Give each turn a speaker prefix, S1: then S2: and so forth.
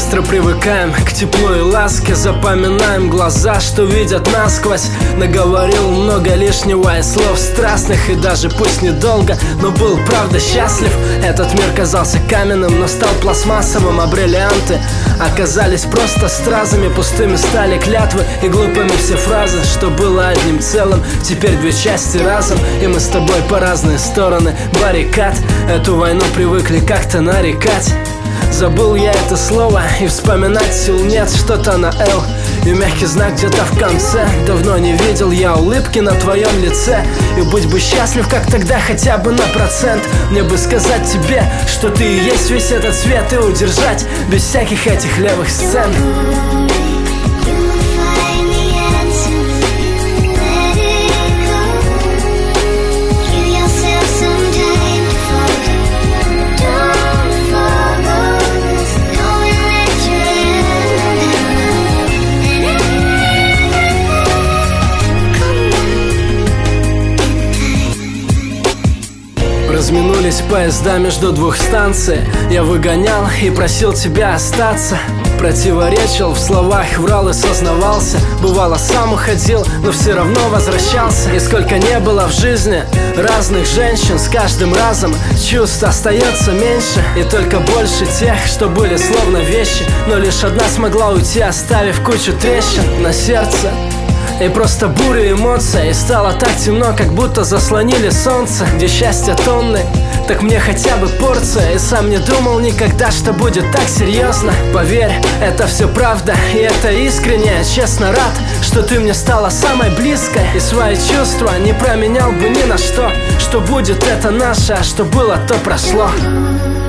S1: Быстро привыкаем к теплу и ласке, запоминаем глаза, что видят насквозь. Наговорил много лишнего и слов страстных, и даже пусть недолго, но был правда счастлив. Этот мир казался каменным, но стал пластмассовым, а бриллианты оказались просто стразами. Пустыми стали клятвы и глупыми все фразы, что было одним целым, теперь две части разом. И мы с тобой по разные стороны баррикад. Эту войну привыкли как-то нарекать. Забыл я это слово, и вспоминать сил нет. Что-то на «Л» и мягкий знак где-то в конце. Давно не видел я улыбки на твоем лице. И будь бы счастлив, как тогда, хотя бы на процент. Мне бы сказать тебе, что ты и есть весь этот свет, и удержать без всяких этих левых сцен. Разминулись поезда между двух станций. Я выгонял и просил тебя остаться. Противоречил в словах, врал и сознавался. Бывало, сам уходил, но все равно возвращался. И сколько не было в жизни разных женщин, с каждым разом чувств остается меньше. И только больше тех, что были словно вещи. Но лишь одна смогла уйти, оставив кучу трещин на сердце. И просто буря эмоций. И стало так темно, как будто заслонили солнце. Где счастье тонны, так мне хотя бы порция. И сам не думал никогда, что будет так серьезно. Поверь, это все правда, и это искренне. Честно рад, что ты мне стала самой близкой. И свои чувства не променял бы ни на что. Что будет, это наше, а что было, то прошло.